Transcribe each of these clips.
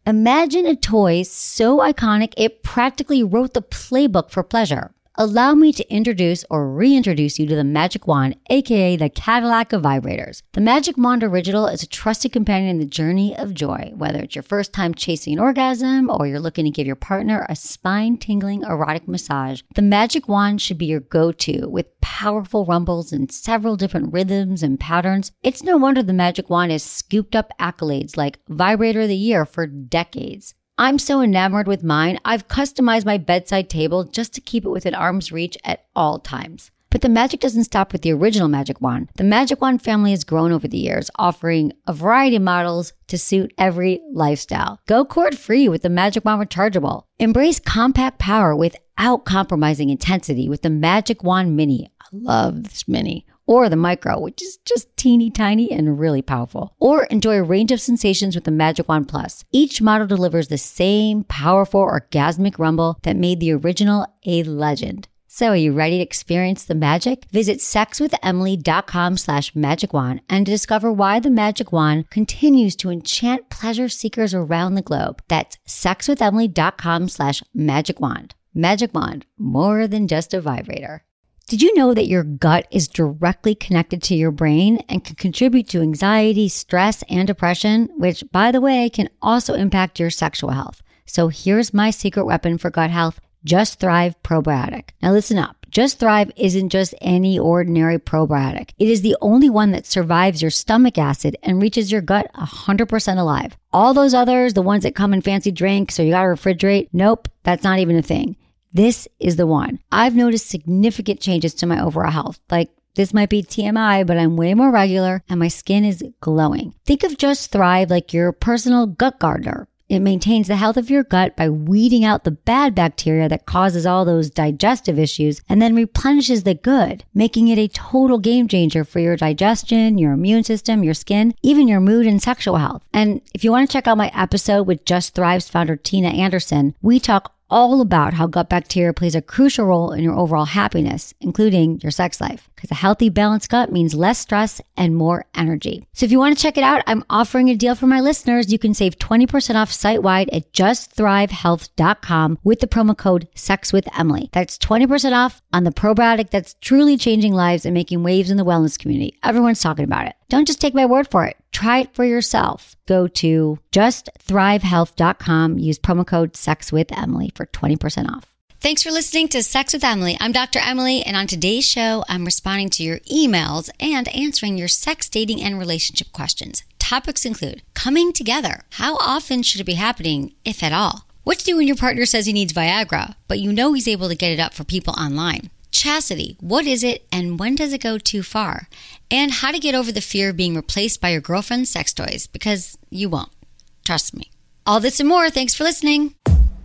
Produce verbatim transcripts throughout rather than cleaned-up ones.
Imagine a toy so iconic it practically wrote the playbook for pleasure. Allow me to introduce or reintroduce you to the Magic Wand, aka the Cadillac of vibrators. The Magic Wand Original is a trusted companion in the journey of joy. Whether it's your first time chasing an orgasm or you're looking to give your partner a spine-tingling erotic massage, the Magic Wand should be your go-to. With powerful rumbles and several different rhythms and patterns, it's no wonder the Magic Wand has scooped up accolades like Vibrator of the Year for decades. I'm so enamored with mine, I've customized my bedside table just to keep it within arm's reach at all times. But the magic doesn't stop with the original Magic Wand. The Magic Wand family has grown over the years, offering a variety of models to suit every lifestyle. Go cord-free with the Magic Wand Rechargeable. Embrace compact power without compromising intensity with the Magic Wand Mini. I love this Mini. Or the Micro, which is just teeny tiny and really powerful. Or enjoy a range of sensations with the Magic Wand Plus. Each model delivers the same powerful orgasmic rumble that made the original a legend. So are you ready to experience the magic? Visit sexwithemily.com slash magic wand and discover why the Magic Wand continues to enchant pleasure seekers around the globe. That's sexwithemily.com slash magic wand. Magic Wand, more than just a vibrator. Did you know that your gut is directly connected to your brain and can contribute to anxiety, stress, and depression, which, by the way, can also impact your sexual health? So here's my secret weapon for gut health, Just Thrive Probiotic. Now listen up. Just Thrive isn't just any ordinary probiotic. It is the only one that survives your stomach acid and reaches your gut one hundred percent alive. All those others, the ones that come in fancy drinks or you gotta refrigerate, nope, that's not even a thing. This is the one. I've noticed significant changes to my overall health. Like, this might be T M I, but I'm way more regular and my skin is glowing. Think of Just Thrive like your personal gut gardener. It maintains the health of your gut by weeding out the bad bacteria that causes all those digestive issues and then replenishes the good, making it a total game changer for your digestion, your immune system, your skin, even your mood and sexual health. And if you want to check out my episode with Just Thrive's founder, Tina Anderson, we talk all about how gut bacteria plays a crucial role in your overall happiness, including your sex life. Because a healthy, balanced gut means less stress and more energy. So if you want to check it out, I'm offering a deal for my listeners. You can save twenty percent off site-wide at just thrive health dot com with the promo code SEXWITHEMILY. That's twenty percent off on the probiotic that's truly changing lives and making waves in the wellness community. Everyone's talking about it. Don't just take my word for it. Try it for yourself. Go to just thrive health dot com. Use promo code SEXWITHEMILY for twenty percent off. Thanks for listening to Sex with Emily. I'm Doctor Emily, and on today's show, I'm responding to your emails and answering your sex, dating, and relationship questions. Topics include coming together. How often should it be happening, if at all? What to do when your partner says he needs Viagra, but you know he's able to get it up for people online? Chastity, what is it and when does it go too far? And how to get over the fear of being replaced by your girlfriend's sex toys, because you won't. Trust me. All this and more. Thanks for listening.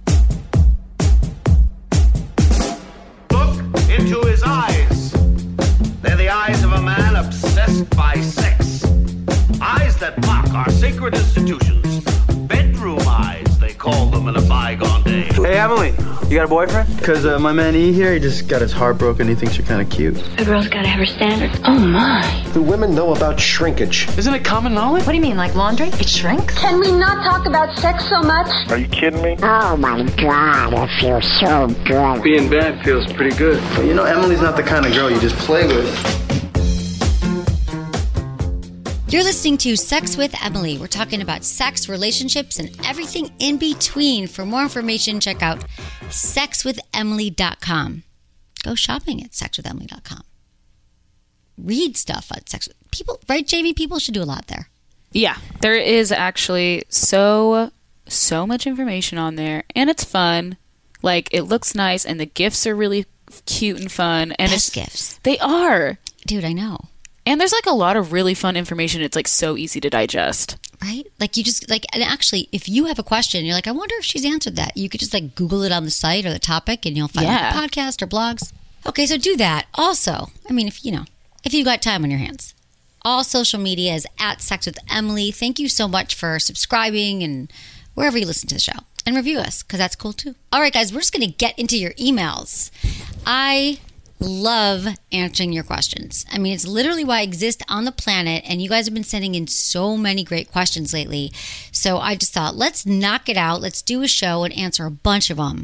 Look into his eyes. They're the eyes of a man obsessed by sex. Eyes that mock our sacred institutions. Bedroom eyes, they call them in a bygone day. Hey, Emily, you got a boyfriend? Because uh, my man E here, he just got his heart broken. He thinks you're kind of cute. A girl's got to have her standards. Oh, my. Do women know about shrinkage? Isn't it common knowledge? What do you mean, like laundry? It shrinks? Can we not talk about sex so much? Are you kidding me? Oh, my God, it feels so good. Being bad feels pretty good. But you know, Emily's not the kind of girl you just play with. You're listening to Sex with Emily. We're talking about sex, relationships, and everything in between. For more information, check out sex with emily dot com. Go shopping at sex with emily dot com. Read stuff at sex. People, right, Jamie? People should do a lot there. Yeah, there is actually so, so much information on there, and it's fun. Like, it looks nice, and the gifts are really cute and fun. And Best it's, gifts. They are. Dude, I know. And there's like a lot of really fun information. It's like so easy to digest. Right? Like you just like, and actually, if you have a question, you're like, I wonder if she's answered that. You could just like Google it on the site or the topic and you'll find yeah. like a podcast or blogs. Okay, so do that. Also, I mean, if you know, if you've got time on your hands, all social media is at Sex with Emily. Thank you so much for subscribing and wherever you listen to the show, and review us because that's cool too. All right, guys, we're just going to get into your emails. I love answering your questions. I mean, it's literally why I exist on the planet, and you guys have been sending in so many great questions lately. So I just thought, let's knock it out. Let's do a show and answer a bunch of them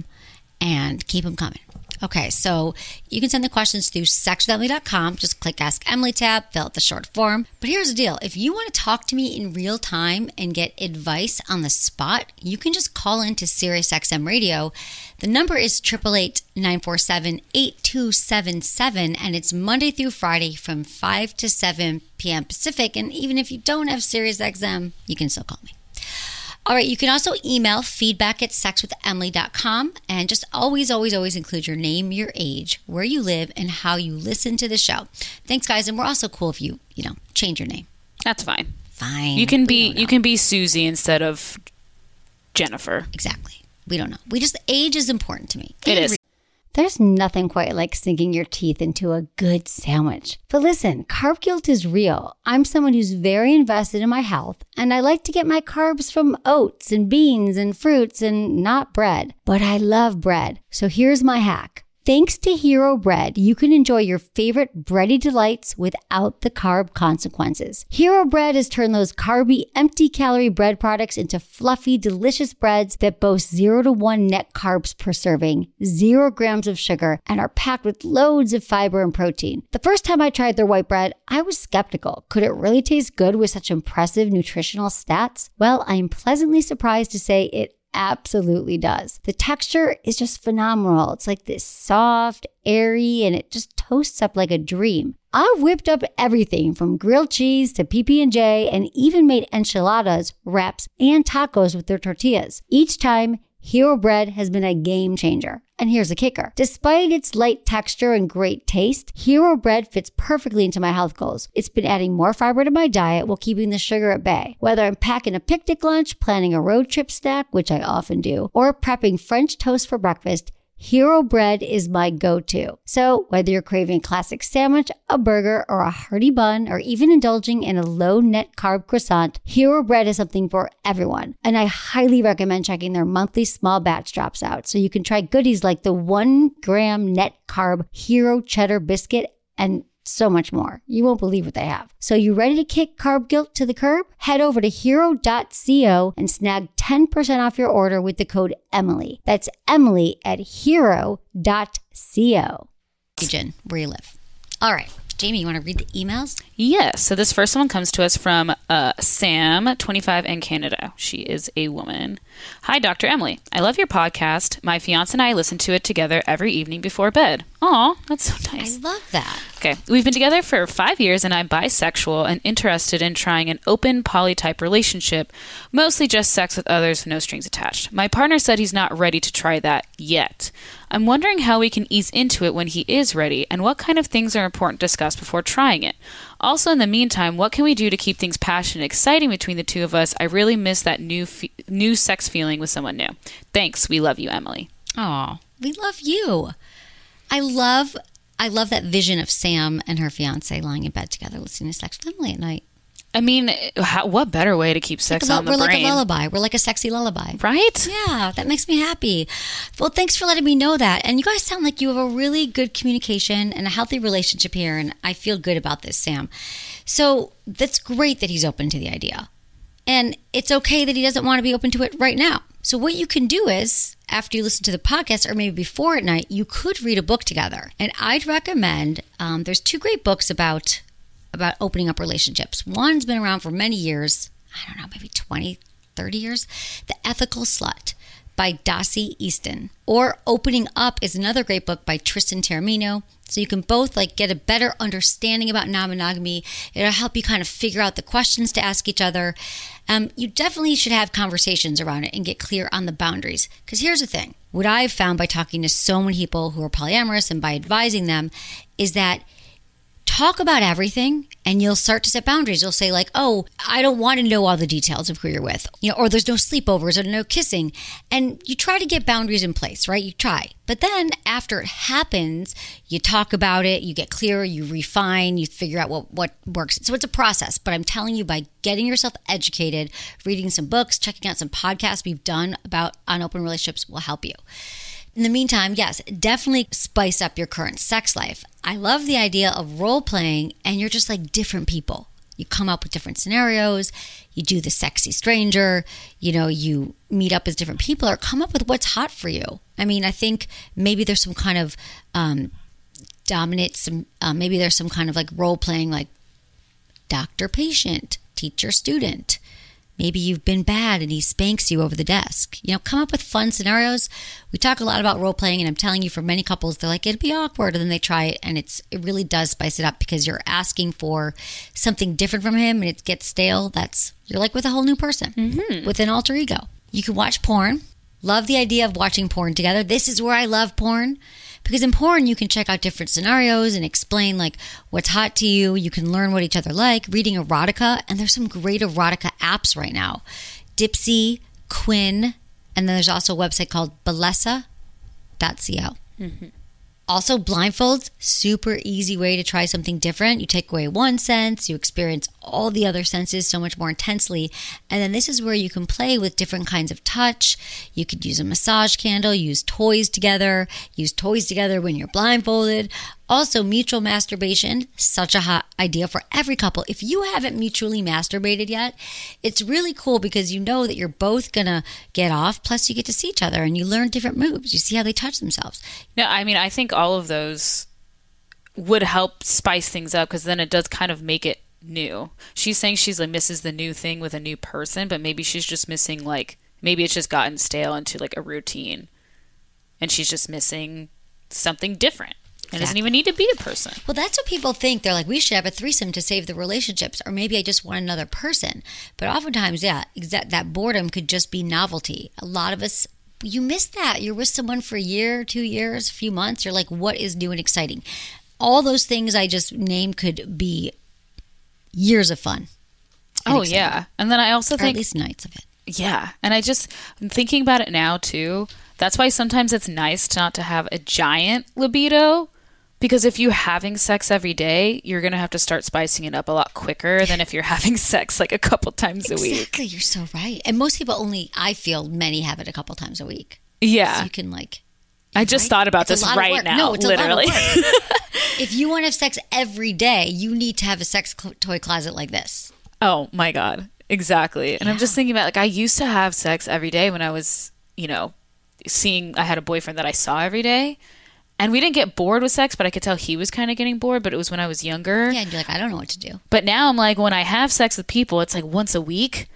and keep them coming. Okay, so you can send the questions through sex with emily dot com. Just click Ask Emily tab, fill out the short form. But here's the deal. If you want to talk to me in real time and get advice on the spot, you can just call into Sirius X M Radio. The number is eight eight eight, nine four seven, eight two seven seven, and it's Monday through Friday from five to seven p.m. Pacific. And even if you don't have Sirius X M, you can still call me. All right, you can also email feedback at sex with emily dot com, and just always, always, always include your name, your age, where you live, and how you listen to the show. Thanks, guys, and we're also cool if you, you know, change your name. That's fine. Fine. You can be you can be Susie instead of Jennifer. Exactly. We don't know. We just, age is important to me. It is. There's nothing quite like sinking your teeth into a good sandwich. But listen, carb guilt is real. I'm someone who's very invested in my health, and I like to get my carbs from oats and beans and fruits and not bread. But I love bread. So here's my hack. Thanks to Hero Bread, you can enjoy your favorite bready delights without the carb consequences. Hero Bread has turned those carby, empty-calorie bread products into fluffy, delicious breads that boast zero to one net carbs per serving, zero grams of sugar, and are packed with loads of fiber and protein. The first time I tried their white bread, I was skeptical. Could it really taste good with such impressive nutritional stats? Well, I am pleasantly surprised to say it absolutely does. The texture is just phenomenal. It's like this soft, airy, and it just toasts up like a dream. I've whipped up everything from grilled cheese to P B and J, and even made enchiladas, wraps, and tacos with their tortillas. Each time, Hero Bread has been a game changer. And here's the kicker. Despite its light texture and great taste, Hero Bread fits perfectly into my health goals. It's been adding more fiber to my diet while keeping the sugar at bay. Whether I'm packing a picnic lunch, planning a road trip snack, which I often do, or prepping French toast for breakfast, Hero Bread is my go-to. So whether you're craving a classic sandwich, a burger, or a hearty bun, or even indulging in a low-net carb croissant, Hero Bread is something for everyone. And I highly recommend checking their monthly small batch drops out so you can try goodies like the one gram net carb Hero Cheddar Biscuit and so much more. You won't believe what they have. So you ready to kick carb guilt to the curb? Head over to hero dot co and snag ten percent off your order with the code Emily. That's Emily at hero dot co. Region, where you live. All right. Jamie, you want to read the emails? Yes. So this first one comes to us from uh, Sam, twenty-five, in Canada. She is a woman. Hi, Doctor Emily. I love your podcast. My fiance and I listen to it together every evening before bed. Aw, that's so nice. I love that. Okay. We've been together for five years and I'm bisexual and interested in trying an open polytype relationship, mostly just sex with others, no strings attached. My partner said he's not ready to try that yet. I'm wondering how we can ease into it when he is ready and what kind of things are important to discuss before trying it. Also, in the meantime, what can we do to keep things passionate and exciting between the two of us? I really miss that new fe- new sex feeling with someone new. Thanks. We love you, Emily. Aw, we love you. I love I love that vision of Sam and her fiance lying in bed together listening to Sex with Emily at night. I mean, how, what better way to keep sex like a, on the we're brain? We're like a lullaby. We're like a sexy lullaby. Right? Yeah, that makes me happy. Well, thanks for letting me know that. And you guys sound like you have a really good communication and a healthy relationship here, and I feel good about this, Sam. So that's great that he's open to the idea. And it's okay that he doesn't want to be open to it right now. So what you can do is, after you listen to the podcast or maybe before at night, you could read a book together. And I'd recommend, um, there's two great books about about opening up relationships. One's been around for many years. I don't know, maybe twenty, thirty years. The Ethical Slut by Dossie Easton. Or Opening Up is another great book by Tristan Taormino. So you can both like get a better understanding about non-monogamy. It'll help you kind of figure out the questions to ask each other. Um, you definitely should have conversations around it and get clear on the boundaries. Because here's the thing. What I've found by talking to so many people who are polyamorous and by advising them is that talk about everything and you'll start to set boundaries. You'll say like, oh, I don't want to know all the details of who you're with, you know, or there's no sleepovers or no kissing. And you try to get boundaries in place, right? You try. But then after it happens, you talk about it, you get clearer, you refine, you figure out what, what works. So it's a process. But I'm telling you, by getting yourself educated, reading some books, checking out some podcasts we've done about on open relationships will help you. In the meantime, yes, definitely spice up your current sex life. I love the idea of role playing and you're just like different people. You come up with different scenarios, you do the sexy stranger, you know, you meet up as different people or come up with what's hot for you. I mean, I think maybe there's some kind of um, dominant, some uh, maybe there's some kind of like role playing like doctor patient, teacher student. Maybe you've been bad and he spanks you over the desk. You know, come up with fun scenarios. We talk a lot about role playing, and I'm telling you, for many couples, they're like, it'd be awkward, and then they try it, and it's it really does spice it up because you're asking for something different from him, and it gets stale. That's you're like with a whole new person, mm-hmm. with an alter ego. You can watch porn. Love the idea of watching porn together. This is where I love porn. Because in porn, you can check out different scenarios and explain like what's hot to you. You can learn what each other like, reading erotica. And there's some great erotica apps right now. Dipsy, Quinn, and then there's also a website called bellesa dot co. Mm-hmm. Also, blindfolds, super easy way to try something different. You take away one sense, you experience all the other senses so much more intensely. And then this is where you can play with different kinds of touch. You could use a massage candle, use toys together, use toys together when you're blindfolded. Also, mutual masturbation, such a hot idea for every couple. If you haven't mutually masturbated yet, it's really cool because you know that you're both going to get off. Plus, you get to see each other and you learn different moves. You see how they touch themselves. No, I mean, I think all of those would help spice things up because then it does kind of make it new. She's saying she's like misses the new thing with a new person, but maybe she's just missing like, maybe it's just gotten stale into like a routine and she's just missing something different. It doesn't even need to be a person. Well, that's what people think. They're like, we should have a threesome to save the relationships. Or maybe I just want another person. But oftentimes, yeah, exa- that boredom could just be novelty. A lot of us, you miss that. You're with someone for a year, two years, a few months. You're like, what is new and exciting? All those things I just named could be years of fun. Oh, exciting. Yeah. And then I also or think... at least nights of it. Yeah. And I just, I'm thinking about it now, too. That's why sometimes it's nice not to have a giant libido. Because if you're having sex every day, you're going to have to start spicing it up a lot quicker than if you're having sex like a couple times exactly. a week. Exactly. You're so right. And most people only, I feel many have it a couple times a week. Yeah. So you can like... I just right? thought about it's this right now, no, it's literally. A lot of work. If you want to have sex every day, you need to have a sex cl- toy closet like this. Oh my God. Exactly. And yeah. I'm just thinking about like, I used to have sex every day when I was, you know, seeing, I had a boyfriend that I saw every day. And we didn't get bored with sex, but I could tell he was kind of getting bored, but it was when I was younger. Yeah, and you're like, I don't know what to do. But now I'm like, when I have sex with people, it's like once a week.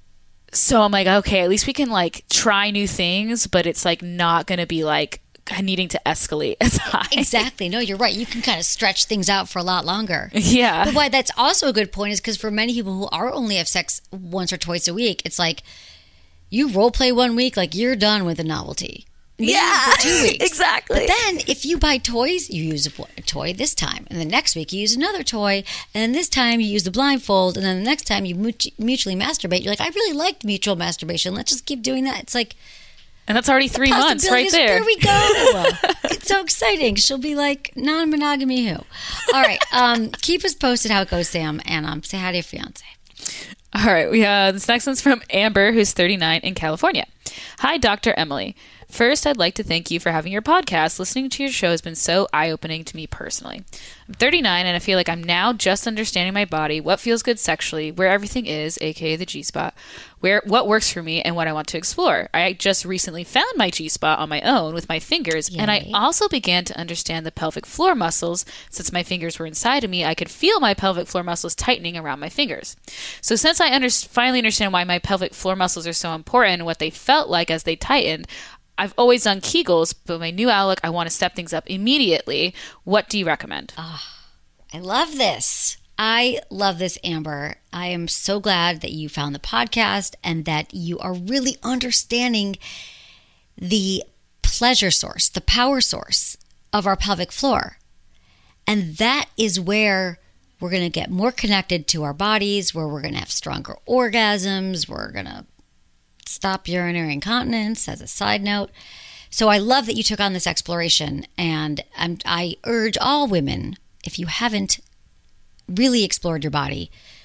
So I'm like, okay, at least we can like try new things, but it's like not going to be like needing to escalate as high. Exactly. No, you're right. You can kind of stretch things out for a lot longer. Yeah. But why that's also a good point is because for many people who are only have sex once or twice a week, it's like you role play one week, like you're done with the novelty. Maybe yeah, for two weeks. Exactly. But then if you buy toys, you use a toy this time. And the next week you use another toy. And then this time you use the blindfold. And then the next time you mutually masturbate. You're like, I really liked mutual masturbation. Let's just keep doing that. It's like... And that's already three months right there. There we go. It's so exciting. She'll be like, non-monogamy who? All right. Um, keep us posted how it goes, Sam. And um, say hi to your fiance. All right. We uh, this next one's from Amber, who's thirty-nine in California. Hi, Doctor Emily. First, I'd like to thank you for having your podcast. Listening to your show has been so eye-opening to me personally. I'm thirty-nine, and I feel like I'm now just understanding my body, what feels good sexually, where everything is, aka the G-spot, where what works for me, and what I want to explore. I just recently found my G-spot on my own with my fingers, Yay. And I also began to understand the pelvic floor muscles. Since my fingers were inside of me, I could feel my pelvic floor muscles tightening around my fingers. So since I under- finally understand why my pelvic floor muscles are so important and what they felt like as they tightened, I've always done Kegels, but my new outlook, I want to step things up immediately. What do you recommend? Oh, I love this. I love this, Amber. I am so glad that you found the podcast and that you are really understanding the pleasure source, the power source of our pelvic floor. And that is where we're going to get more connected to our bodies, where we're going to have stronger orgasms, we're going to stop urinary incontinence, as a side note. So I love that you took on this exploration, and I'm, I urge all women, if you haven't really explored your body,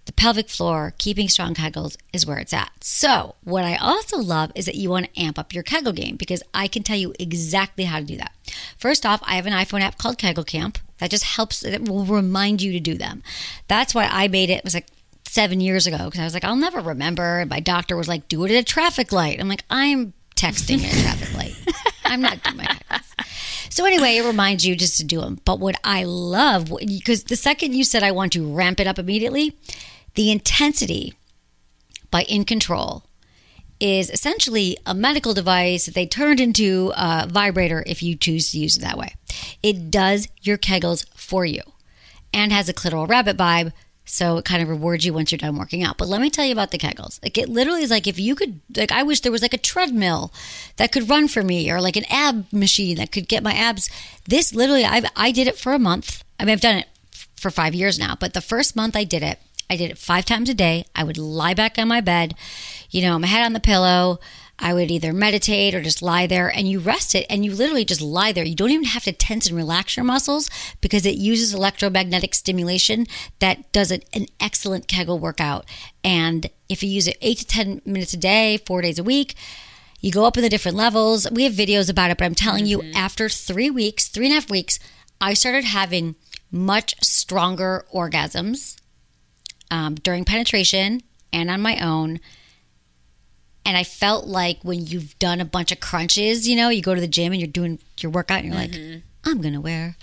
the pelvic floor, keeping strong Kegels is where it's at. So what I also love is that you want to amp up your Kegel game, because I can tell you exactly how to do that. First off, I have an iPhone app called Kegel Camp that just helps, it will remind you to do them. That's why I made it, it was like seven years ago, because I was like, I'll never remember. And my doctor was like, do it at a traffic light. I'm like, I'm texting at a traffic light. I'm not doing my Kegels. So anyway, it reminds you just to do them. But what I love, because the second you said I want to ramp it up immediately, the intensity by In Control is essentially a medical device that they turned into a vibrator if you choose to use it that way. It does your Kegels for you and has a clitoral rabbit vibe, so it kind of rewards you once you're done working out. But let me tell you about the Kegels. Like, it literally is like if you could, like, I wish there was like a treadmill that could run for me, or like an ab machine that could get my abs. This literally, I've, I did it for a month. I mean, I've done it for five years now, but the first month I did it, I did it five times a day. I would lie back on my bed, you know, my head on the pillow. I would either meditate or just lie there, and you rest it, and you literally just lie there. You don't even have to tense and relax your muscles, because it uses electromagnetic stimulation that does an, an excellent Kegel workout. And if you use it eight to ten minutes a day, four days a week, you go up in the different levels. We have videos about it, but I'm telling mm-hmm. you, after three weeks, three and a half weeks, I started having much stronger orgasms. Um, during penetration and on my own. And I felt like when you've done a bunch of crunches, you know, you go to the gym and you're doing your workout and you're mm-hmm. like, I'm going to wear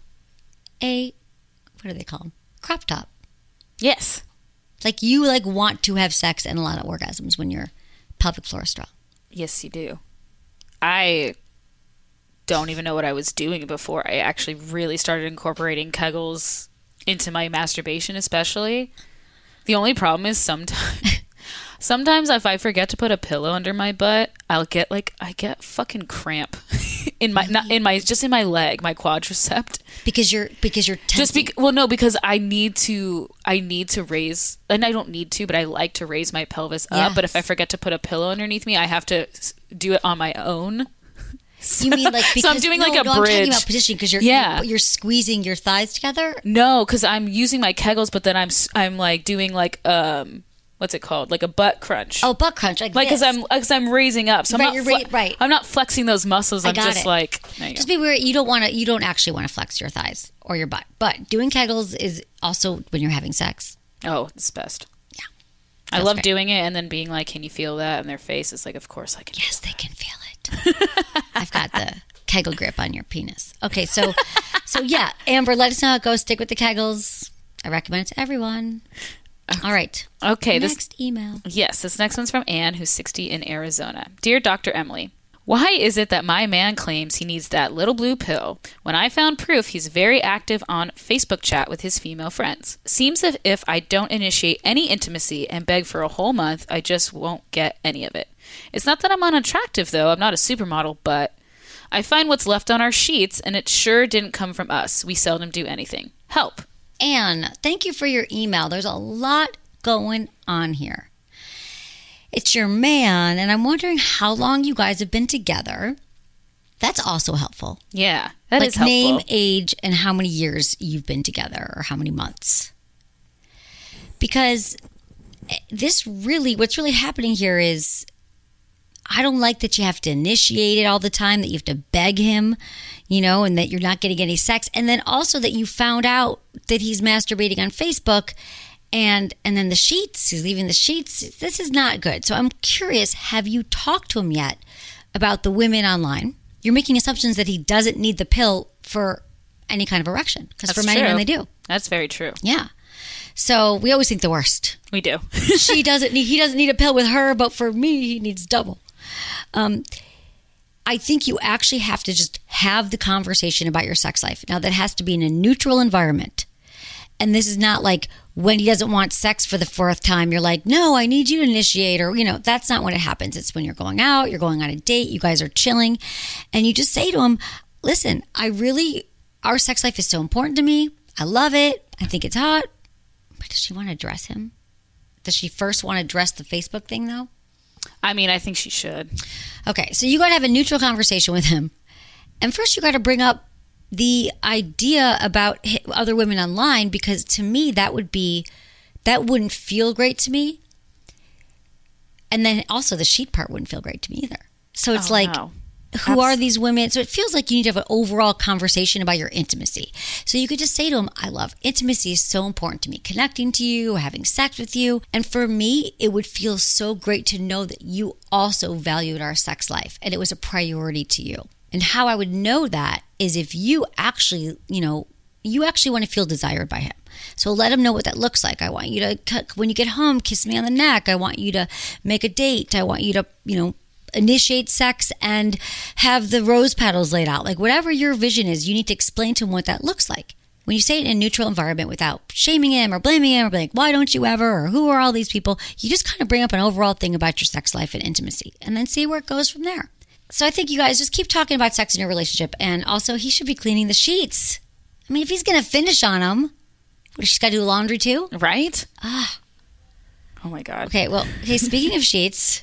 a, what do they call them? Crop top. Yes. Like, you like want to have sex and a lot of orgasms when your pelvic floor is strong. Yes, you do. I don't even know what I was doing before I actually really started incorporating Kegels into my masturbation, especially. The only problem is sometimes, sometimes if I forget to put a pillow under my butt, I'll get like, I get fucking cramp in my, not in my, just in my leg, my quadricep. Because you're, because you're tensing. Just be, well, no, because I need to, I need to raise, and I don't need to, but I like to raise my pelvis up. Yes. But if I forget to put a pillow underneath me, I have to do it on my own. So, you mean like because, so I'm doing no, like a no, bridge. I'm talking about position, because you're, yeah. you're you're squeezing your thighs together. No, because I'm using my Kegels, but then I'm I'm like doing like um what's it called, like a butt crunch. Oh, butt crunch, like like because this. I'm because I'm raising up, so I'm right, not you're fle- ra- right. I'm not flexing those muscles. I I'm got just it. like there you just go. be aware you don't want to you don't actually want to flex your thighs or your butt, but doing Kegels is also when you're having sex. Oh, it's best. Yeah, I love great. doing it, and then being like, "Can you feel that?" And their face is like, "Of course I can." Yes, they can feel it. I've got the Kegel grip on your penis. Okay, so so yeah, Amber, let us know how it goes. Stick with the Kegels. I recommend it to everyone. All right. Okay. Next this, email. Yes, this next one's from Anne, who's sixty in Arizona. Dear Doctor Emily, why is it that my man claims he needs that little blue pill when I found proof he's very active on Facebook chat with his female friends? Seems as if I don't initiate any intimacy and beg for a whole month, I just won't get any of it. It's not that I'm unattractive, though. I'm not a supermodel, but I find what's left on our sheets, and it sure didn't come from us. We seldom do anything. Help. Anne, thank you for your email. There's a lot going on here. It's your man, and I'm wondering how long you guys have been together. That's also helpful. Yeah, that like is helpful. Name, age, and how many years you've been together, or how many months. Because this really, what's really happening here is, I don't like that you have to initiate it all the time, that you have to beg him, you know, and that you're not getting any sex. And then also that you found out that he's masturbating on Facebook, and and then the sheets, he's leaving the sheets. This is not good. So I'm curious, have you talked to him yet about the women online? You're making assumptions that he doesn't need the pill for any kind of erection, because for many men they do. That's very true. Yeah. So we always think the worst. We do. She doesn't need, he doesn't need a pill with her, but for me, he needs double. Um, I think you actually have to just have the conversation about your sex life. Now, that has to be in a neutral environment. And this is not like when he doesn't want sex for the fourth time, you're like, no, I need you to initiate, or, you know, that's not when it happens. It's when you're going out, you're going on a date, you guys are chilling, and you just say to him, listen, I really, our sex life is so important to me. I love it. I think it's hot. But does she want to address him? Does she first want to address the Facebook thing, though? I mean, I think she should. Okay, so you got to have a neutral conversation with him. And first you got to bring up the idea about other women online, because to me that would be that wouldn't feel great to me. And then also the sheet part wouldn't feel great to me either. So it's Oh, like, no. who Abs- are these women? So it feels like you need to have an overall conversation about your intimacy. So you could just say to them, I love intimacy is so important to me, connecting to you, having sex with you. And for me, it would feel so great to know that you also valued our sex life and it was a priority to you. And how I would know that is if you actually, you know, you actually want to feel desired by him. So let him know what that looks like. I want you to, when you get home, kiss me on the neck. I want you to make a date. I want you to, you know, initiate sex and have the rose petals laid out. Like whatever your vision is, you need to explain to him what that looks like. When you say it in a neutral environment without shaming him or blaming him or being like, why don't you ever? Or who are all these people? You just kind of bring up an overall thing about your sex life and intimacy and then see where it goes from there. So I think you guys just keep talking about sex in your relationship. And also he should be cleaning the sheets. I mean, if he's going to finish on them, what, she's got to do laundry too? Right? Ah. Oh my God. Okay, well, okay, speaking of sheets,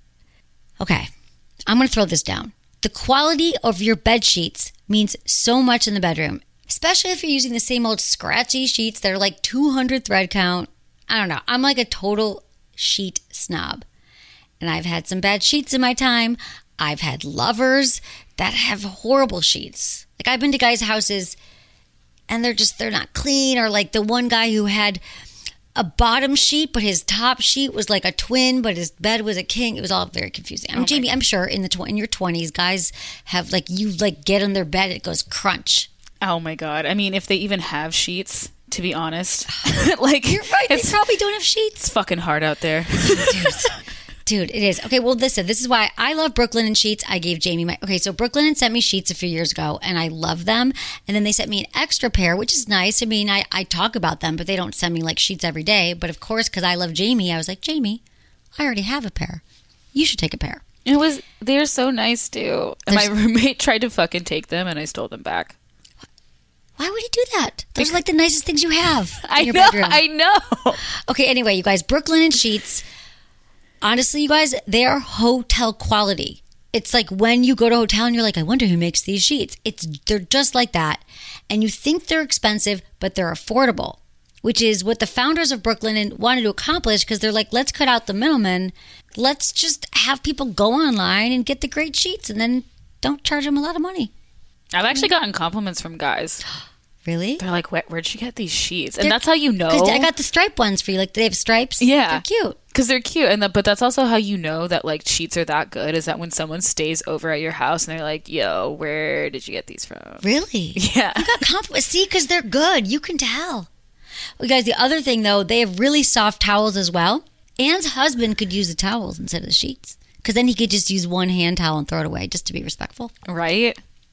okay, I'm going to throw this down. The quality of your bed sheets means so much in the bedroom, especially if you're using the same old scratchy sheets that are like two hundred thread count. I don't know. I'm like a total sheet snob. And I've had some bad sheets in my time. I've had lovers that have horrible sheets. Like I've been to guys' houses and they're just, they're not clean. Or like the one guy who had a bottom sheet, but his top sheet was like a twin, but his bed was a king. It was all very confusing. I mean, Oh Jamie, I'm sure in the tw- in your twenties, guys have like, you like get on their bed, it goes crunch. Oh my God. I mean, if they even have sheets, to be honest, like You're right. it's, They probably don't have sheets. it's fucking hard out there. Dude, dude, it is. Okay, well, listen, this is why I love Brooklinen sheets. I gave Jamie my, okay, so Brooklinen sent me sheets a few years ago and I love them. And then they sent me an extra pair, which is nice. I mean, I, I talk about them, but they don't send me like sheets every day. But of course, because I love Jamie, I was like, Jamie, I already have a pair. You should take a pair. It was, they're so nice too. And my There's- roommate tried to fucking take them and I stole them back. Why would he do that? Those are like the nicest things you have in I your know, bedroom. I know. Okay, anyway, you guys, Brooklinen sheets, honestly, you guys, they are hotel quality. It's like when you go to a hotel and you're like, I wonder who makes these sheets. It's they're just like that. And you think they're expensive, but they're affordable, which is what the founders of Brooklinen wanted to accomplish because they're like, let's cut out the middleman. Let's just have people go online and get the great sheets and then don't charge them a lot of money. I've actually gotten compliments from guys. Really? They're like, Where, where'd you get these sheets? And They're- that's how you know. 'Cause I got the stripe ones for you. Like they have stripes. Yeah. They're cute. Because they're cute, and the, but that's also how you know that like sheets are that good. Is that when someone stays over at your house and they're like, "Yo, where did you get these from?" Really? Yeah. You got compliments. See, because they're good. You can tell. Well, guys, the other thing, though, they have really soft towels as well. Anne's husband could use the towels instead of the sheets because then he could just use one hand towel and throw it away just to be respectful. Right?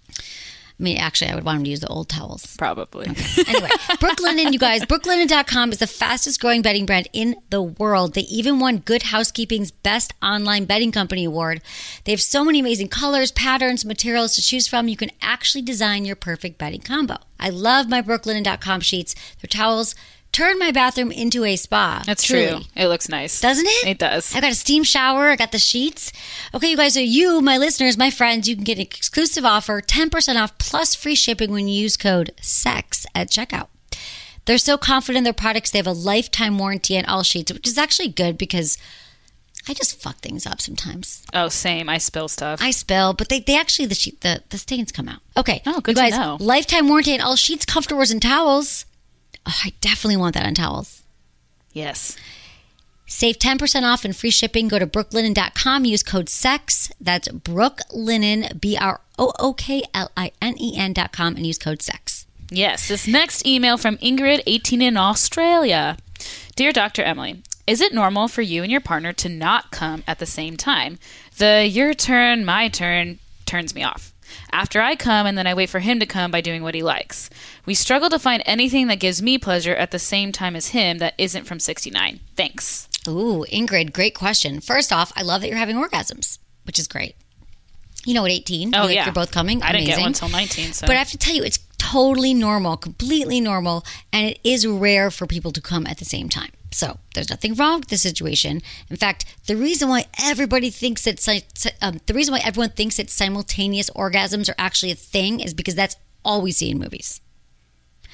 I mean, actually, I would want him to use the old towels. Probably. Anyway, Brooklinen, you guys, brooklinen dot com is the fastest growing bedding brand in the world. They even won Good Housekeeping's Best Online Bedding Company Award. They have so many amazing colors, patterns, materials to choose from. You can actually design your perfect bedding combo. I love my brooklinen dot com sheets. Their towels turn my bathroom into a spa. That's Truly. true. It looks nice. Doesn't it? It does. I got a steam shower. I got the sheets. Okay, you guys, so you, my listeners, my friends, you can get an exclusive offer, ten percent off plus free shipping when you use code SEX at checkout. They're so confident in their products, they have a lifetime warranty on all sheets, which is actually good because I just fuck things up sometimes. Oh, same. I spill stuff. I spill, but they, they actually, the sheet, the, the stains come out. Okay. Oh, good you guys, to know. lifetime warranty on all sheets, comforters, and towels. Oh, I definitely want that on towels. Yes. Save ten percent off and free shipping. Go to brooklinen dot com. Use code SEX. That's Brooklinen, B R O O K L I N E N dot com, and use code SEX. Yes. This next email from Ingrid, eighteen, in Australia. Dear Doctor Emily, is it normal for you and your partner to not come at the same time? The your turn, my turn turns me off. After I come, and then I wait for him to come by doing what he likes. We struggle to find anything that gives me pleasure at the same time as him that isn't from sixty-nine. Thanks. Ooh, Ingrid, great question. First off, I love that you're having orgasms, which is great. You know, at eighteen, Oh, like yeah. you're both coming. I didn't get Amazing. one until nineteen. So. But I have to tell you, it's totally normal, completely normal, and it is rare for people to come at the same time. So there's nothing wrong with the situation. In fact, the reason why everybody thinks that si- um, the reason why everyone thinks that simultaneous orgasms are actually a thing is because that's all we see in movies.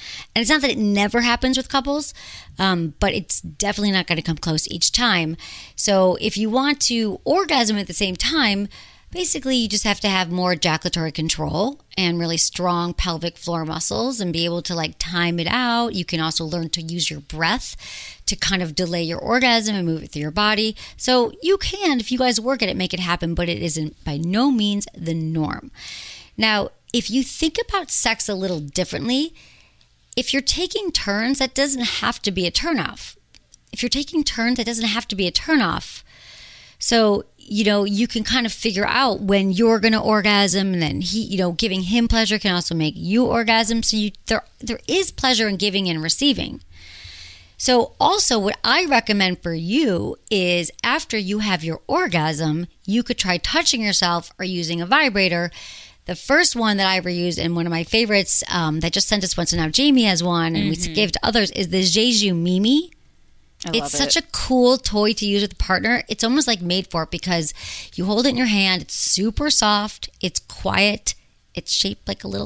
And it's not that it never happens with couples, um, but it's definitely not going to come close each time. So if you want to orgasm at the same time, basically you just have to have more ejaculatory control and really strong pelvic floor muscles and be able to like time it out. You can also learn to use your breath to kind of delay your orgasm and move it through your body. So you can, if you guys work at it, make it happen, but it isn't by no means the norm. Now, if you think about sex a little differently, if you're taking turns, that doesn't have to be a turnoff. If you're taking turns, that doesn't have to be a turnoff. So, you know, you can kind of figure out when you're going to orgasm, and then he, you know, giving him pleasure can also make you orgasm. So you, there, there is pleasure in giving and receiving. So also what I recommend for you is after you have your orgasm, you could try touching yourself or using a vibrator. The first one that I ever used, and one of my favorites um, that just sent us one, so now Jamie has one, and mm-hmm. we gave it to others, is the Jeju Mimi. I it's love such it. a cool toy to use with a partner. It's almost like made for it because you hold it in your hand. It's super soft. It's quiet. It's shaped like a little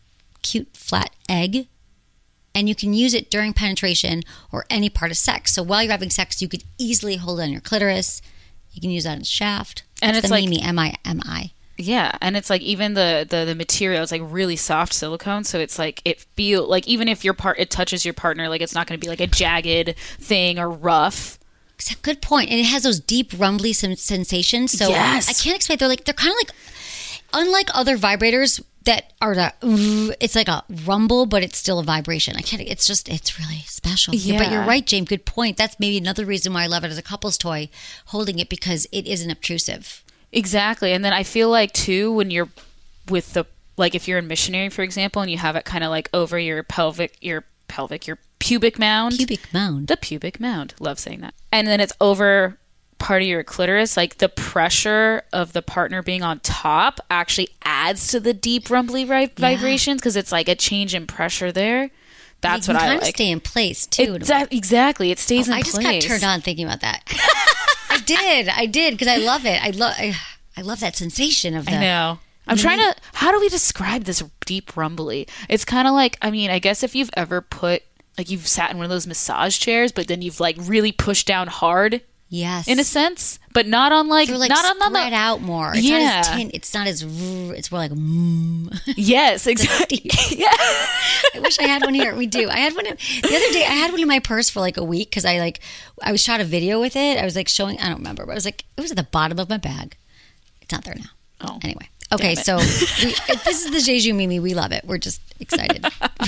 cute flat egg. And you can use it during penetration or any part of sex. So while you're having sex, you could easily hold it on your clitoris. You can use that as a shaft. And That's it's the like Mimi, M I M I. Yeah, and it's like even the, the the material is like really soft silicone, so it's like it feel like even if your part it touches your partner, like it's not going to be like a jagged thing or rough. It's a good point, and it has those deep rumbly sen- sensations. So yes. I can't explain. They're like they're kind of like unlike other vibrators that are the it's like a rumble, but it's still a vibration. I can't. It's just it's really special. Yeah. But you're right, James. Good point. That's maybe another reason why I love it as a couple's toy, holding it because it isn't obtrusive. Exactly. And then I feel like too when you're with the like if you're in missionary, for example, and you have it kind of like over your pelvic your pelvic your pubic mound. Pubic mound. The pubic mound. Love saying that. And then it's over part of your clitoris, like the pressure of the partner being on top actually adds to the deep rumbly vi- vibrations because it's like a change in pressure there. That's what I like. You kind of stay in place too. Exa- exactly. It stays oh, in I place. just got turned on thinking about that. I did. I did because I love it. I love I, I love that sensation of the... I know. I'm trying to... How do we describe this deep rumbly? It's kind of like... I mean, I guess if you've ever put... Like you've sat in one of those massage chairs, but then you've like really pushed down hard. Yes. In a sense. But not on like... They're like not spread on the, out more. It's yeah. not as tin, It's not as... It's more like... Mm. Yes, exactly. Yeah. I wish I had one here. We do. I had one in, the other day. I had one in my purse for like a week because I like I was shot a video with it. I was like showing. I don't remember, but I was like it was at the bottom of my bag. It's not there now. Oh, anyway. Okay, so we, if this is the Jeju Mimi. We love it. We're just excited.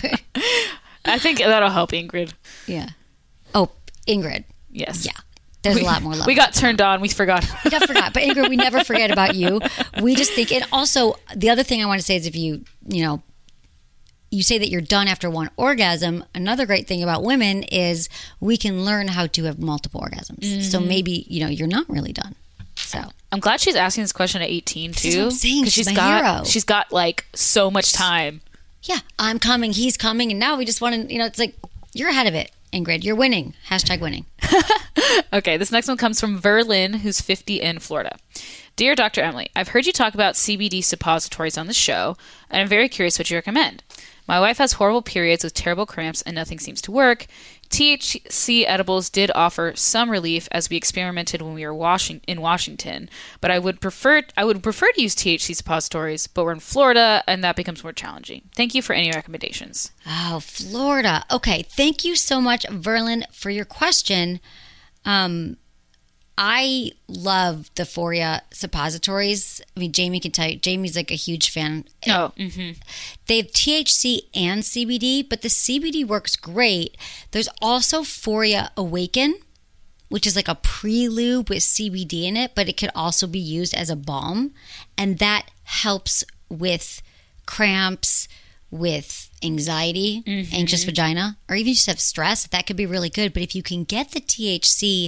I think that'll help Ingrid. Yeah. Oh, Ingrid. Yes. Yeah. There's we, a lot more love. We got turned on. We forgot. We got forgot. But Ingrid, we never forget about you. We just think, and also the other thing I want to say is if you, you know, you say that you're done after one orgasm, another great thing about women is we can learn how to have multiple orgasms. Mm-hmm. So maybe, you know, you're not really done. So I'm glad she's asking this question at eighteen too. That's what I'm saying. She's she's my got hero. she's got like so much time. Yeah, I'm coming, he's coming, and now we just want to, you know, it's like you're ahead of it, Ingrid. You're winning. Hashtag winning. Okay, this next one comes from Verlin, who's fifty in Florida. Dear Doctor Emily, I've heard you talk about C B D suppositories on the show, and I'm very curious what you recommend. My wife has horrible periods with terrible cramps and nothing seems to work. T H C edibles did offer some relief as we experimented when we were washing, in Washington, but I would prefer I would prefer to use T H C suppositories, but we're in Florida and that becomes more challenging. Thank you for any recommendations. Oh, Florida. Okay, thank you so much, Verlin, for your question. Um, I love the Foria suppositories. I mean, Jamie can tell you. Jamie's like a huge fan. Oh, mm-hmm. They have T H C and C B D, but the C B D works great. There's also Foria Awaken, which is like a pre-lube with C B D in it, but it could also be used as a balm. And that helps with cramps, with anxiety, mm-hmm. anxious vagina, or even just have stress. That could be really good. But if you can get the T H C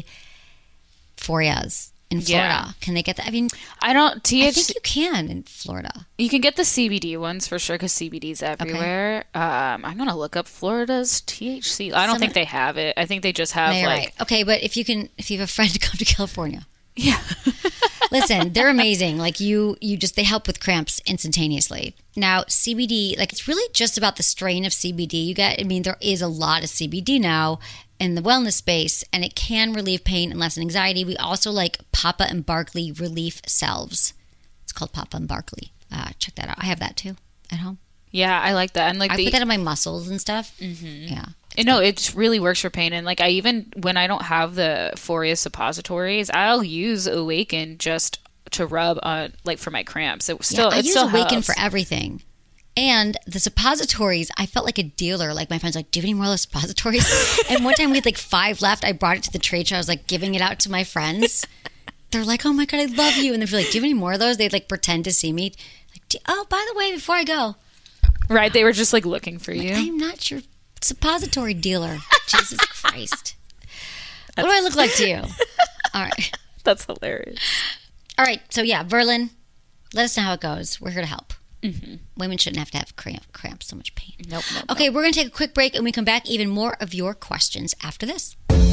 Forias in Florida, yeah. Can they get that? I mean, I don't. T H C, I think you can in Florida. You can get the C B D ones for sure because C B D is everywhere. Okay. Um, I'm gonna look up Florida's T H C. I don't Some, think they have it. I think they just have like. Right. Okay, but if you can, if you have a friend to come to California, yeah. Listen, they're amazing. Like you, you just, they help with cramps instantaneously. Now, C B D, like it's really just about the strain of C B D you get. I mean, there is a lot of C B D now in the wellness space, and it can relieve pain and lessen anxiety. We also like Papa and Barkley Relief Salves. It's called Papa and Barkley. Uh, check that out. I have that too at home. Yeah, I like that. And like I the, put that on my muscles and stuff. Mm-hmm. Yeah. No, it really works for pain. And like I even, when I don't have the Euphoria suppositories, I'll use Awaken just to rub on, like for my cramps. It still, yeah, I it use still Awaken helps. for everything. And the suppositories, I felt like a dealer. Like my friends were like, do you have any more of those suppositories? And one time we had like five left. I brought it to the trade show. I was like giving it out to my friends. They're like, oh my God, I love you. And they're like, do you have any more of those? They'd like pretend to see me. Like, oh, by the way, before I go. Right, they were just like looking for you. Like, I'm not your suppository dealer. Jesus Christ. What do I look like to you? All right. That's hilarious. All right, so yeah, Verlin, let us know how it goes. We're here to help. Mm-hmm. Women shouldn't have to have cramp, cramps, so much pain. Nope, nope. Okay, nope. we're going to take a quick break, and we come back even more of your questions after this.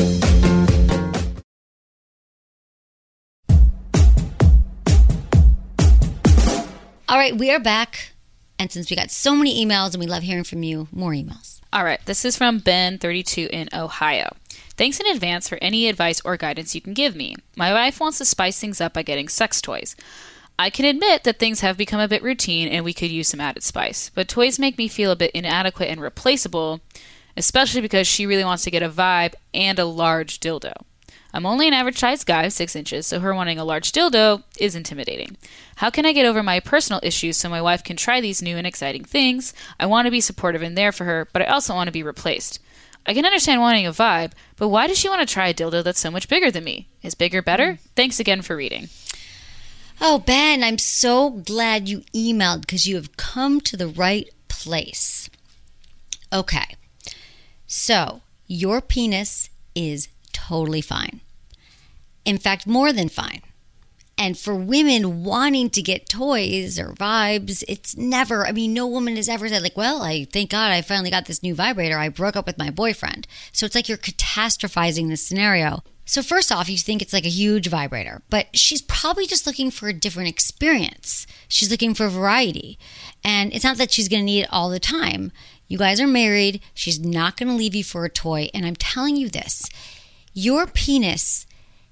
All right, we are back. And since we got so many emails and we love hearing from you, more emails. All right. This is from Ben, thirty-two, in Ohio. Thanks in advance for any advice or guidance you can give me. My wife wants to spice things up by getting sex toys. I can admit that things have become a bit routine and we could use some added spice. But toys make me feel a bit inadequate and replaceable, especially because she really wants to get a vibe and a large dildo. I'm only an average sized guy of six inches, so her wanting a large dildo is intimidating. How can I get over my personal issues so my wife can try these new and exciting things? I want to be supportive and there for her, but I also want to be replaced. I can understand wanting a vibe, but why does she want to try a dildo that's so much bigger than me? Is bigger better? Thanks again for reading. Oh, Ben, I'm so glad you emailed because you have come to the right place. Okay, so your penis is totally fine. In fact, more than fine. And for women wanting to get toys or vibes, it's never, I mean, no woman has ever said like, well, I thank God I finally got this new vibrator. I broke up with my boyfriend. So it's like you're catastrophizing this scenario. So first off, you think it's like a huge vibrator, but she's probably just looking for a different experience. She's looking for variety. And it's not that she's going to need it all the time. You guys are married. She's not going to leave you for a toy. And I'm telling you this, your penis,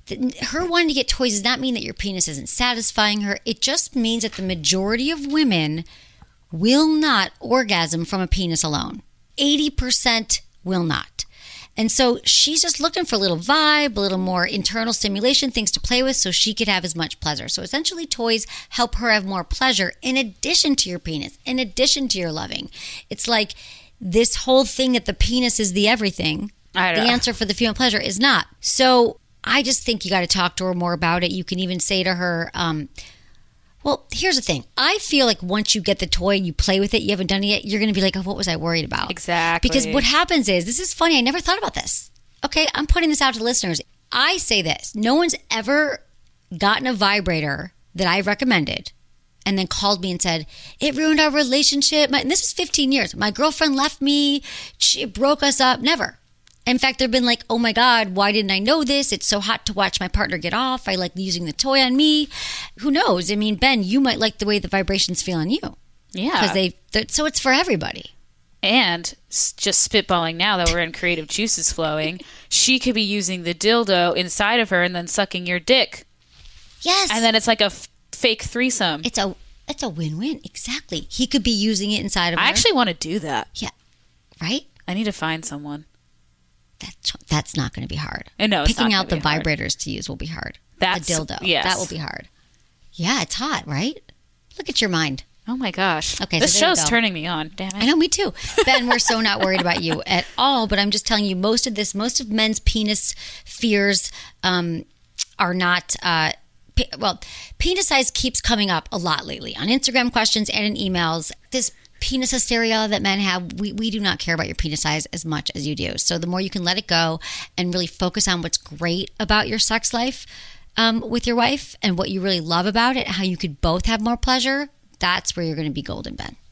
her wanting to get toys does not mean that your penis isn't satisfying her. It just means that the majority of women will not orgasm from a penis alone. eighty percent will not. And so she's just looking for a little vibe, a little more internal stimulation, things to play with so she could have as much pleasure. So essentially toys help her have more pleasure in addition to your penis, in addition to your loving. It's like this whole thing that the penis is the everything. I don't the know. answer for the female pleasure is not. So I just think you got to talk to her more about it. You can even say to her, um, well, here's the thing. I feel like once you get the toy and you play with it, you haven't done it yet, you're going to be like, oh, what was I worried about? Exactly. Because what happens is, this is funny, I never thought about this. Okay, I'm putting this out to listeners. I say this. No one's ever gotten a vibrator that I recommended and then called me and said, it ruined our relationship. My, and this is fifteen years. My girlfriend left me. She broke us up. Never. In fact, they've been like, oh my God, why didn't I know this? It's so hot to watch my partner get off. I like using the toy on me. Who knows? I mean, Ben, you might like the way the vibrations feel on you. Yeah. Because they, so it's for everybody. And s- just spitballing now that we're in creative juices flowing, she could be using the dildo inside of her and then sucking your dick. Yes. And then it's like a f- fake threesome. It's a it's a win-win. Exactly. He could be using it inside of her. I actually want to do that. Yeah. Right? I need to find someone. That's that's not going to be hard. I know, it's Picking not out the gonna be hard. vibrators to use will be hard. That's- the dildo. yes. That will be hard. Yeah, it's hot, right? Look at your mind. Oh my gosh. Okay, this so there you show's go. turning me on. Damn it. I know, me too. Ben, we're so not worried about you at all, but I'm just telling you, most of this, most of men's penis fears um, are not, uh, pe- well, penis size keeps coming up a lot lately on Instagram questions and in emails. This penis hysteria that men have, we, we do not care about your penis size as much as you do. So the more you can let it go and really focus on what's great about your sex life um, with your wife and what you really love about it, how you could both have more pleasure, that's where you're going to be golden, Ben.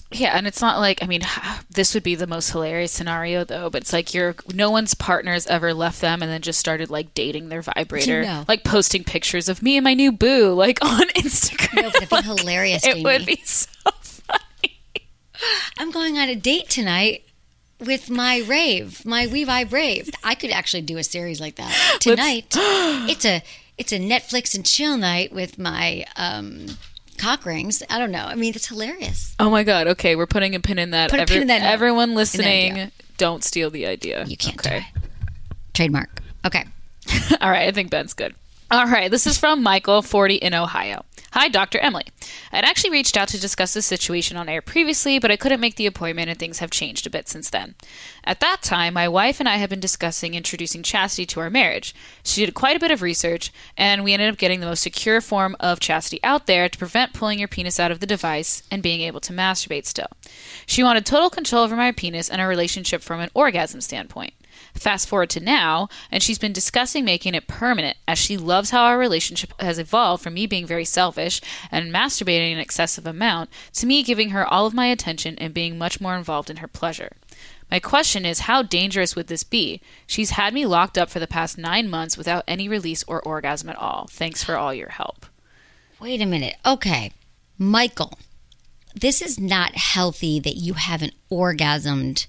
Yeah, and it's not like, I mean, this would be the most hilarious scenario, though, but it's like you're, no one's partner's ever left them and then just started, like, dating their vibrator. No. Like, posting pictures of me and my new boo, like, on Instagram. No, but it'd be Like, hilarious, It Jamie. would be so funny. I'm going on a date tonight with my rave, my We Vibe rave. I could actually do a series like that. Tonight, it's a it's a Netflix and chill night with my um, cock rings. I don't know. I mean, it's hilarious. Oh, my God. Okay, we're putting a pin in that. Put a pin in that note. Everyone In listening, that don't steal the idea. You can't Okay. do it. Trademark. Okay. All right, I think Ben's good. All right, this is from Michael, forty, in Ohio. Hi, Doctor Emily. I'd actually reached out to discuss this situation on air previously, but I couldn't make the appointment and things have changed a bit since then. At that time, my wife and I had been discussing introducing chastity to our marriage. She did quite a bit of research, and we ended up getting the most secure form of chastity out there to prevent pulling your penis out of the device and being able to masturbate still. She wanted total control over my penis and our relationship from an orgasm standpoint. Fast forward to now, and she's been discussing making it permanent, as she loves how our relationship has evolved from me being very selfish and masturbating an excessive amount to me giving her all of my attention and being much more involved in her pleasure. My question is, how dangerous would this be? She's had me locked up for the past nine months without any release or orgasm at all. Thanks for all your help. Wait a minute. Okay. Michael, this is not healthy that you haven't orgasmed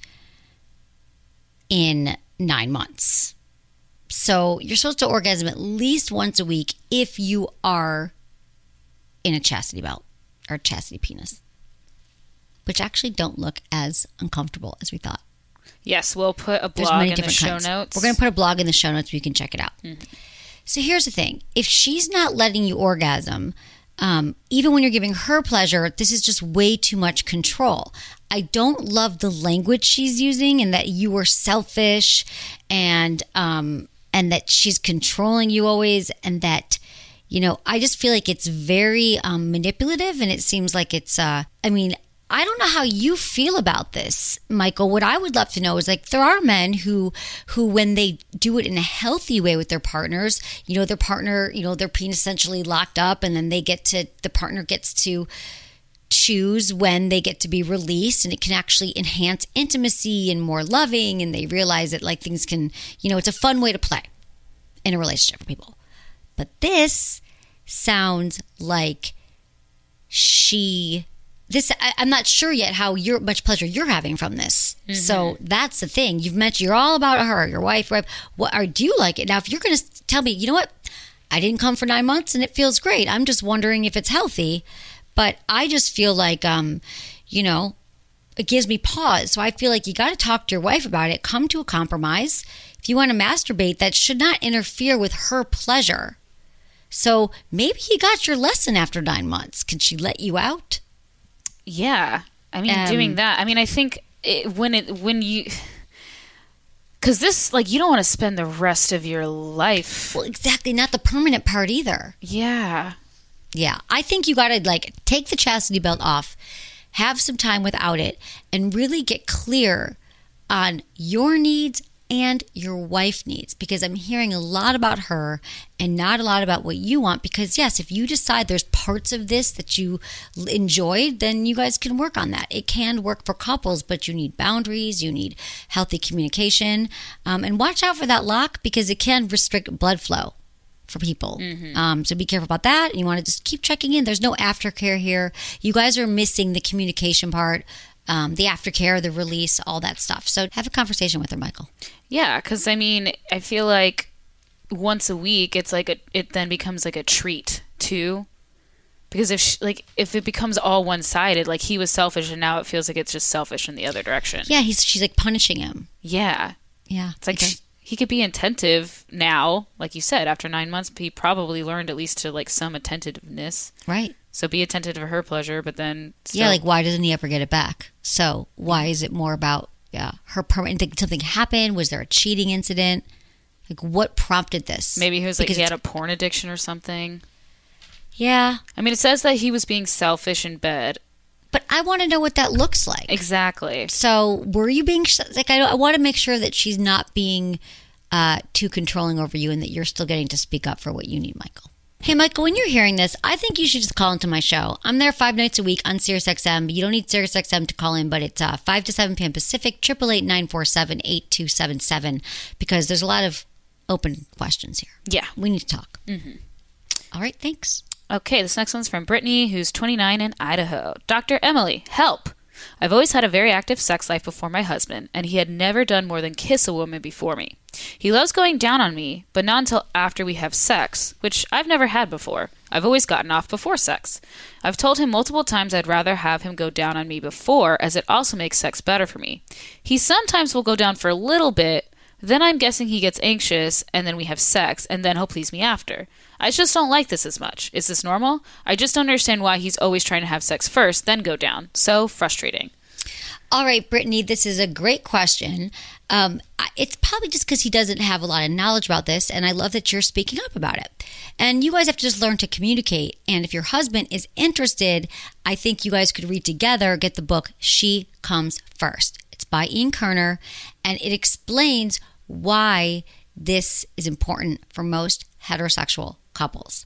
in nine months. So you're supposed to orgasm at least once a week if you are in a chastity belt or chastity penis, which actually don't look as uncomfortable as we thought. Yes, we'll put a There's blog many in the different show kinds. notes. We're going to put a blog in the show notes so you can check it out. Mm-hmm. So here's the thing. If she's not letting you orgasm, um, even when you're giving her pleasure, this is just way too much control. I don't love the language she's using and that you were selfish and um, and that she's controlling you always and that, you know, I just feel like it's very um, manipulative and it seems like it's, uh, I mean, I don't know how you feel about this, Michael. What I would love to know is like there are men who who when they do it in a healthy way with their partners, you know, their partner, you know, their penis essentially locked up and then they get to, the partner gets to choose when they get to be released and it can actually enhance intimacy and more loving and they realize that like things can, you know, it's a fun way to play in a relationship for people. But this sounds like she... This I, I'm not sure yet how you're, much pleasure you're having from this. Mm-hmm. So that's the thing. You've mentioned you're all about her, your wife, right? What or do you like it? Now, if you're going to tell me, you know what, I didn't come for nine months and it feels great. I'm just wondering if it's healthy, but I just feel like, um, you know, it gives me pause. So I feel like you got to talk to your wife about it. Come to a compromise. If you want to masturbate, that should not interfere with her pleasure. So maybe you got your lesson after nine months. Can she let you out? Yeah, I mean, Um, doing that. I mean, I think it, when it when you, because this, like, you don't want to spend the rest of your life. Well, exactly. Not the permanent part either. Yeah, Yeah. I think you got to, like, take the chastity belt off, have some time without it, and really get clear on your needs and your wife needs, because I'm hearing a lot about her and not a lot about what you want. Because yes, if you decide there's parts of this that you enjoyed, then you guys can work on that. It can work for couples, but you need boundaries, you need healthy communication, um, and watch out for that lock because it can restrict blood flow for people. Mm-hmm. Um, so be careful about that. You want to just keep checking in. There's no aftercare here. You guys are missing the communication part. Um, the aftercare, the release, all that stuff. So have a conversation with her, Michael. yeah. Because I mean, I feel like once a week, it's like a, it then becomes like a treat too. Because if she, like if it becomes all one sided, like he was selfish and now it feels like it's just selfish in the other direction. Yeah, he's she's like punishing him. Yeah, Yeah, it's like okay. sh- he could be attentive now, like you said. After nine months, he probably learned at least to like some attentiveness. Right. So be attentive to her pleasure, but then still, Yeah, like why doesn't he ever get it back? So why is it more about yeah her permanent? Did something happen? Was there a cheating incident? Like what prompted this? maybe he was like Because he had a it's- porn addiction or something. yeah, I mean, it says that he was being selfish in bed. but I want to know what that looks like. Exactly. So were you being like I, I want to make sure that she's not being uh, too controlling over you and that you're still getting to speak up for what you need, Michael. Hey, Michael, when you're hearing this, I think you should just call into my show. I'm there five nights a week on SiriusXM. You don't need SiriusXM to call in, but it's uh, five to seven p.m. Pacific, eight eight eight, nine four seven, eight two seven seven, because there's a lot of open questions here. Yeah. We need to talk. Mm-hmm. All right, thanks. Okay, this next one's from Brittany, who's twenty-nine in Idaho. Doctor Emily, help! I've always had a very active sex life before my husband, and he had never done more than kiss a woman before me. He loves going down on me, but not until after we have sex, which I've never had before. I've always gotten off before sex. I've told him multiple times I'd rather have him go down on me before, as it also makes sex better for me. He sometimes will go down for a little bit, then I'm guessing he gets anxious, and then we have sex, and then he'll please me after. I just don't like this as much. Is this normal? I just don't understand why he's always trying to have sex first, then go down. So frustrating. All right, Brittany, this is a great question. Um, it's probably just because he doesn't have a lot of knowledge about this, and I love that you're speaking up about it. And you guys have to just learn to communicate. And if your husband is interested, I think you guys could read together, get the book She Comes First. It's by Ian Kerner, and it explains why this is important for most heterosexual couples.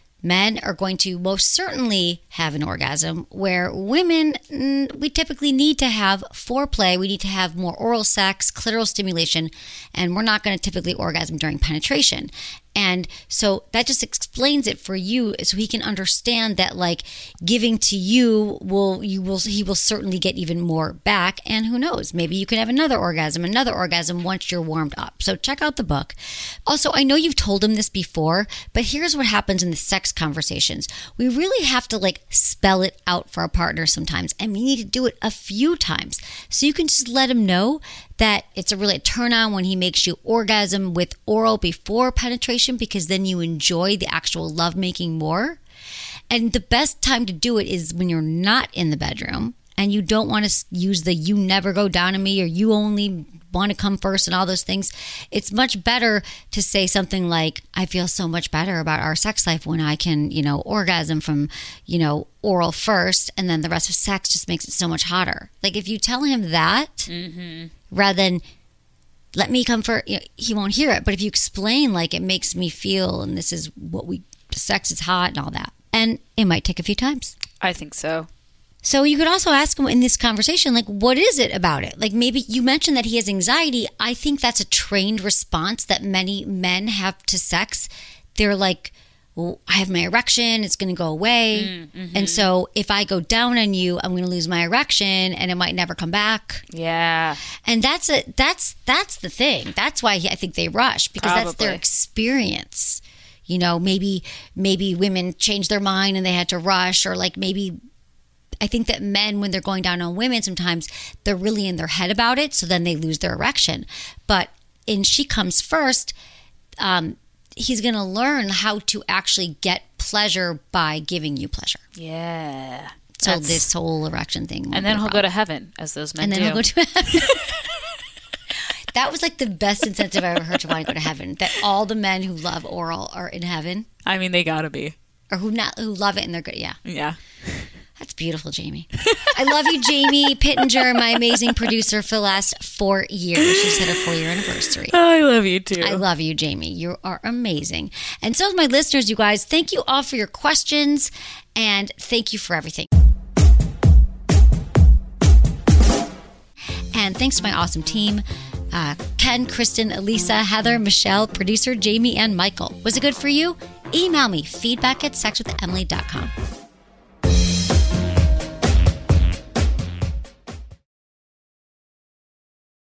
Men are going to most certainly have an orgasm, where women, we typically need to have foreplay. We need to have more oral sex, clitoral stimulation, and we're not going to typically orgasm during penetration. And so that just explains it for you, so he can understand that, like, giving to you will you will he will certainly get even more back. And who knows, maybe you can have another orgasm, another orgasm once you're warmed up. So check out the book. Also, I know you've told him this before, but here's what happens in the sex conversations. We really have to like spell it out for our partner sometimes, and we need to do it a few times. So you can just let him know that it's a really a turn on when he makes you orgasm with oral before penetration, because then you enjoy the actual lovemaking more. And the best time to do it is when you're not in the bedroom and you don't want to use the you never go down on me or you only want to come first and all those things. It's much better to say something like, I feel so much better about our sex life when I can, you know, orgasm from, you know, oral first, and then the rest of sex just makes it so much hotter. Like if you tell him that, mm-hmm. rather than let me come first, you know, he won't hear it. But if you explain, like, it makes me feel, and this is what we, sex is hot and all that. And it might take a few times. I think so. So you could also ask him in this conversation, like, what is it about it? Like, maybe you mentioned that he has anxiety. I think that's a trained response that many men have to sex. They're like, well, I have my erection, it's going to go away. Mm-hmm. And so if I go down on you, I'm going to lose my erection and it might never come back. Yeah. And that's a, that's, that's the thing. That's why he, I think they rush, because Probably. that's their experience. You know, maybe, maybe women changed their mind and they had to rush, or like maybe, I think that men, when they're going down on women, sometimes they're really in their head about it, so then they lose their erection. But in She Comes First, um, he's going to learn how to actually get pleasure by giving you pleasure. Yeah. So That's... this whole erection thing. And then he'll go to heaven, as those men do. And then do. he'll go to heaven. That was like the best incentive I ever heard to want to go to heaven. That all the men who love oral are in heaven. I mean, they gotta be. Or who not who love it and they're good. Yeah. Yeah. That's beautiful, Jamie. I love you, Jamie Pittenger, my amazing producer for the last four years. She's had a four-year anniversary. Oh, I love you, too. I love you, Jamie. You are amazing. And so my listeners, you guys, thank you all for your questions, and thank you for everything. And thanks to my awesome team, uh, Ken, Kristen, Elisa, Heather, Michelle, producer Jamie, and Michael. Was it good for you? Email me, feedback at sex with emily dot com.